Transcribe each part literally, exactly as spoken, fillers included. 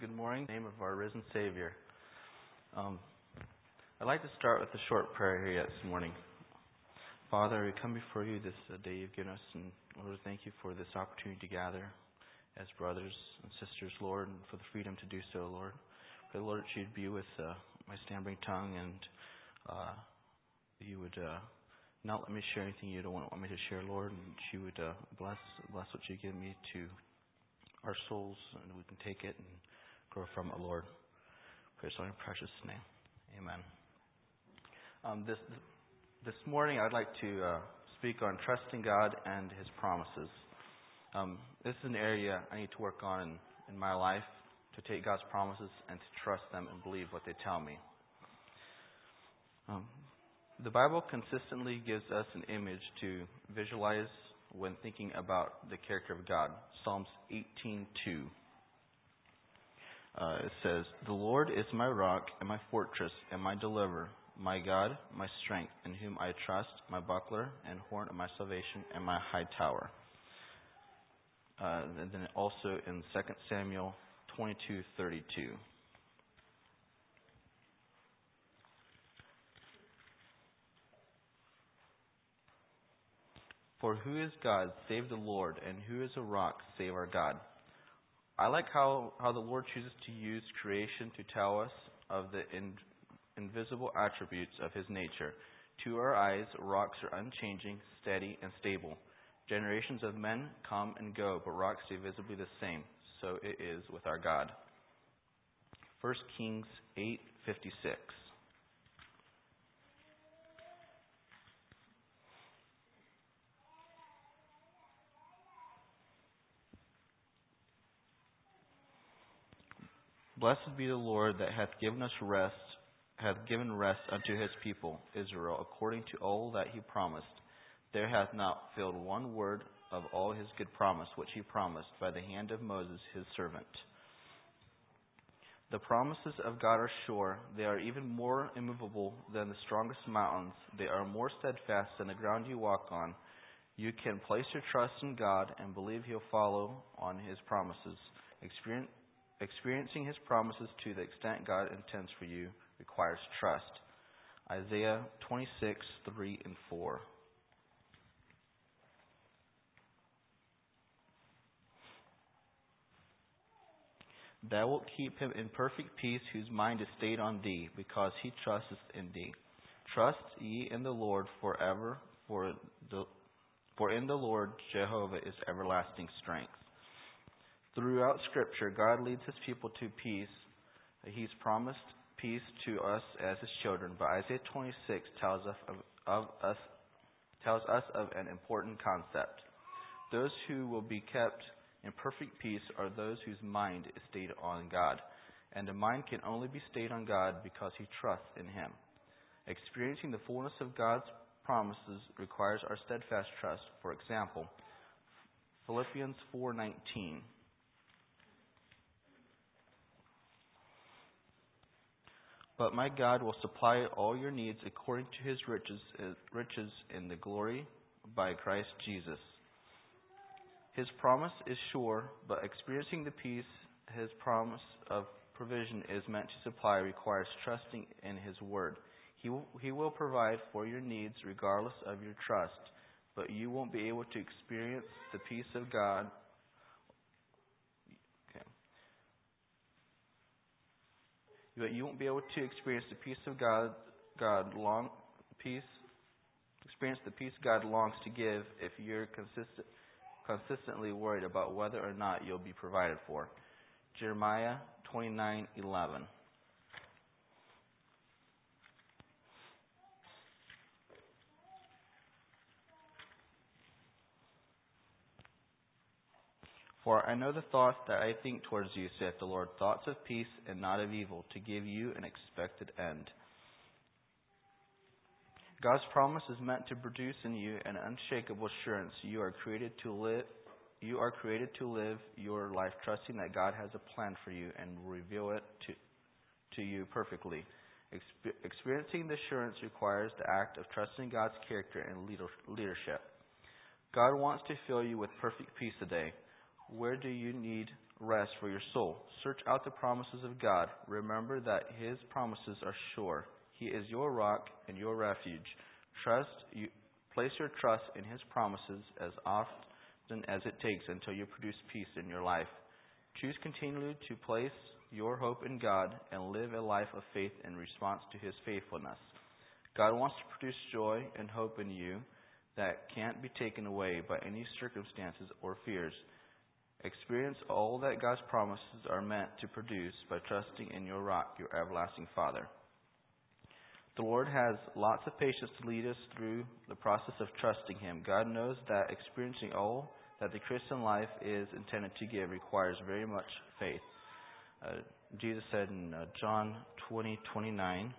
Good morning. In the name of our risen Savior. Um, I'd like to start with a short prayer here this morning. Father, we come before you this uh, day you've given us, and Lord, thank you for this opportunity to gather as brothers and sisters, Lord, and for the freedom to do so, Lord. Pray, Lord, that you'd be with uh, my stammering tongue, and uh, you would uh, not let me share anything you don't want me to share, Lord, and you would uh, bless bless what you give me to our souls, and we can take it and grow from it, Lord. Praise in your precious name. Amen. Um, this this morning, I'd like to uh, speak on trusting God and His promises. Um, this is an area I need to work on in, in my life, to take God's promises and to trust them and believe what they tell me. Um, the Bible consistently gives us an image to visualize when thinking about the character of God. Psalms eighteen two. Uh, it says, "The Lord is my rock and my fortress and my deliverer, my God, my strength, in whom I trust, my buckler and horn of my salvation and my high tower." Uh, and then also in Second Samuel twenty-two thirty-two. "For who is God save the Lord, and who is a rock save our God?" I like how, how the Lord chooses to use creation to tell us of the in, invisible attributes of His nature. To our eyes, rocks are unchanging, steady, and stable. Generations of men come and go, but rocks stay visibly the same. So it is with our God. First Kings eight fifty-six. "Blessed be the Lord that hath given us rest, hath given rest unto His people, Israel, according to all that He promised. There hath not failed one word of all His good promise, which He promised by the hand of Moses His servant." The promises of God are sure. They are even more immovable than the strongest mountains. They are more steadfast than the ground you walk on. You can place your trust in God and believe He'll follow on His promises. Experience Experiencing His promises to the extent God intends for you requires trust. Isaiah twenty-six three and four. "Thou wilt keep him in perfect peace whose mind is stayed on thee, because he trusteth in thee. Trust ye in the Lord forever, for the for in the Lord Jehovah is everlasting strength." Throughout Scripture, God leads His people to peace. He's promised peace to us as His children, but Isaiah twenty-six tells us of, of us tells us of an important concept. Those who will be kept in perfect peace are those whose mind is stayed on God, and the mind can only be stayed on God because he trusts in Him. Experiencing the fullness of God's promises requires our steadfast trust. For example, Philippians four nineteen. "But my God will supply all your needs according to His riches, uh, riches in the glory by Christ Jesus." His promise is sure, but experiencing the peace His promise of provision is meant to supply requires trusting in His word. He will, he will provide for your needs regardless of your trust, but you won't be able to experience the peace of God. But you won't be able to experience the peace of God. God long peace. Experience the peace God longs to give if you're consistent, consistently worried about whether or not you'll be provided for. Jeremiah twenty-nine eleven. "For I know the thoughts that I think towards you, saith the Lord, thoughts of peace and not of evil, to give you an expected end." God's promise is meant to produce in you an unshakable assurance. You are created to live. You are created to live your life trusting that God has a plan for you and will reveal it to to you perfectly. Exper- experiencing the assurance requires the act of trusting God's character and leader- leadership. God wants to fill you with perfect peace today. Where do you need rest for your soul. Search out the promises of God. Remember that His promises are sure. He is your rock and your refuge. Trust you, place your trust in His promises as often as it takes until you produce peace in your life. Choose continually to place your hope in God and live a life of faith in response to His faithfulness. God wants to produce joy and hope in you that can't be taken away by any circumstances or fears. Experience all that God's promises are meant to produce by trusting in your rock, your everlasting Father. The Lord has lots of patience to lead us through the process of trusting Him. God knows that experiencing all that the Christian life is intended to give requires very much faith. Uh, Jesus said in uh, John twenty twenty-nine,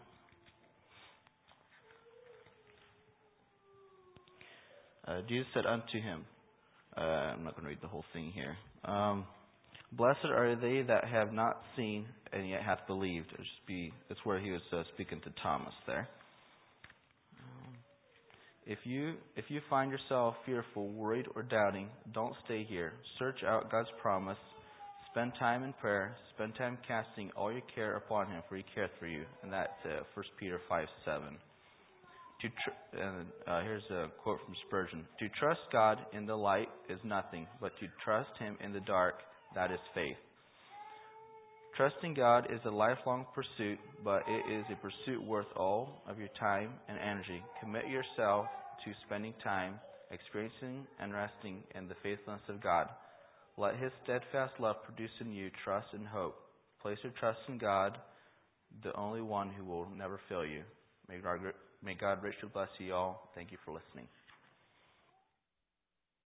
uh, Jesus said unto him, uh, I'm not going to read the whole thing here. Um, Blessed are they that have not seen and yet hath believed. It just be, that's where he was uh, speaking to Thomas there. Um, if you if you find yourself fearful, worried, or doubting, don't stay here. Search out God's promise. Spend time in prayer. Spend time casting all your care upon Him, for He careth for you. And that's uh, First Peter five seven. To tr- and, uh, here's a quote from Spurgeon. To trust God in the light is nothing, but to trust Him in the dark, that is faith. Trusting God is a lifelong pursuit, but it is a pursuit worth all of your time and energy. Commit yourself to spending time, experiencing and resting in the faithfulness of God. Let His steadfast love produce in you trust and hope. Place your trust in God, the only one who will never fail you. May God, may God richly bless you all. Thank you for listening.